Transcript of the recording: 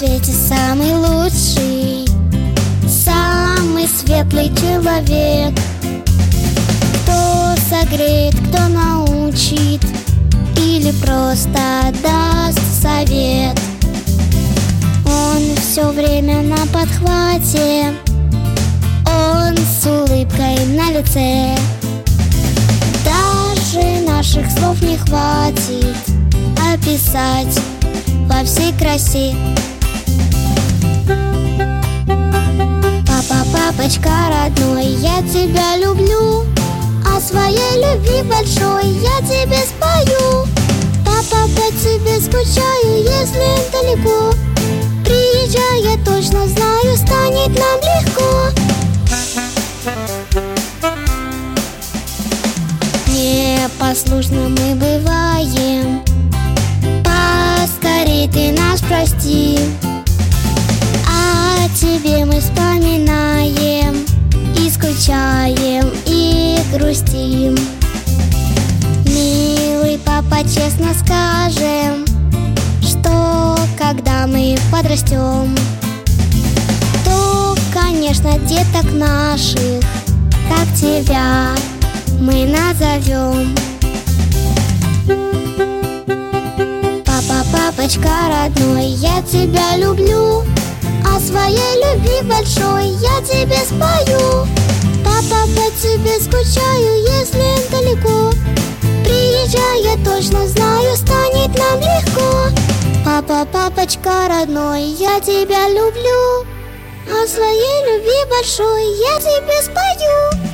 свете самый лучший, самый светлый человек. Кто согреет, кто научит или просто даст совет. Он все время на подхвате, он с улыбкой на лице. Даже наших слов не хватит описать во всей красе. Папа, папочка родной, я тебя люблю, о своей любви большой я тебе спою. Папа, по тебе скучаю, если далеко. Приезжай, я точно знаю, станет нам легко. Непослушны мы бываем, поскорей ты нас прости. О тебе мы вспоминаем и скучаем, и грустим. Милый папа, честно скажем, что когда мы подрастем, то, конечно, деток наших, как тебя, мы назовем. Папа, папочка родной, я тебя люблю, о своей любви большой я тебе спою. Папа, по тебе скучаю, если далеко. Приезжай, я точно знаю, станет нам легко. Папа, папочка родной, я тебя люблю, о своей любви большой я тебе спою.